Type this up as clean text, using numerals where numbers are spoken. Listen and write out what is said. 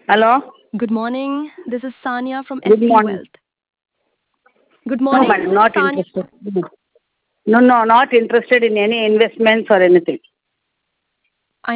Hello. Good morning. This is Sania from Good SC morning. Wealth. Good No, morning. madam, This is not Sania. interested. No, not interested in any investments or anything.